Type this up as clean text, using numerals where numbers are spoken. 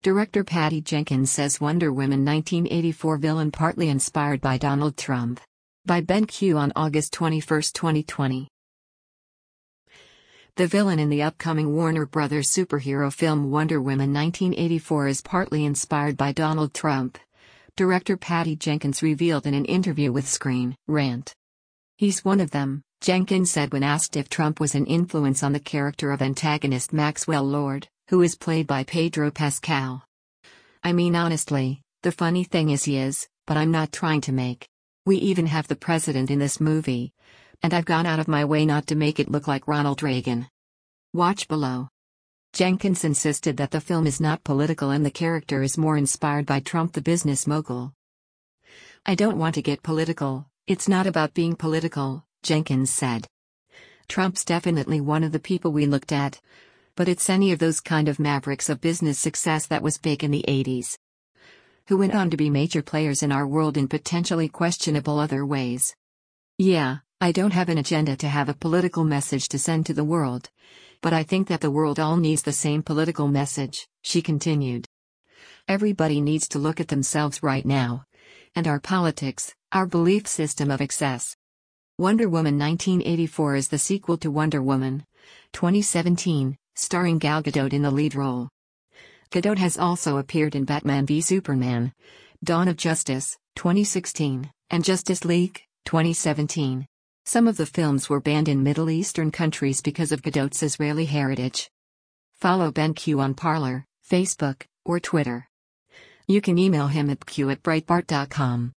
Director Patty Jenkins says Wonder Woman 1984 villain partly inspired by Donald Trump. By Ben Q on August 21, 2020. The villain in the upcoming Warner Bros. Superhero film Wonder Woman 1984 is partly inspired by Donald Trump. Director Patty Jenkins revealed in an interview with Screen Rant. "He's one of them," Jenkins said when asked if Trump was an influence on the character of antagonist Maxwell Lord, who is played by Pedro Pascal. "I mean honestly, the funny thing is he is, but I'm not trying to make. We even have the president in this movie. And I've gone out of my way not to make it look like Ronald Reagan." Watch below. Jenkins insisted that the film is not political and the character is more inspired by Trump the business mogul. "I don't want to get political, it's not about being political," Jenkins said. "Trump's definitely one of the people we looked at. But it's any of those kind of mavericks of business success that was big in the 80s. Who went on to be major players in our world in potentially questionable other ways. Yeah, I don't have an agenda to have a political message to send to the world. But I think that the world all needs the same political message," she continued. "Everybody needs to look at themselves right now. And our politics, our belief system of excess." Wonder Woman 1984 is the sequel to Wonder Woman 2017, starring Gal Gadot in the lead role. Gadot has also appeared in Batman v Superman, Dawn of Justice, 2016, and Justice League, 2017. Some of the films were banned in Middle Eastern countries because of Gadot's Israeli heritage. Follow Ben Q on Parler, Facebook, or Twitter. You can email him at q@breitbart.com.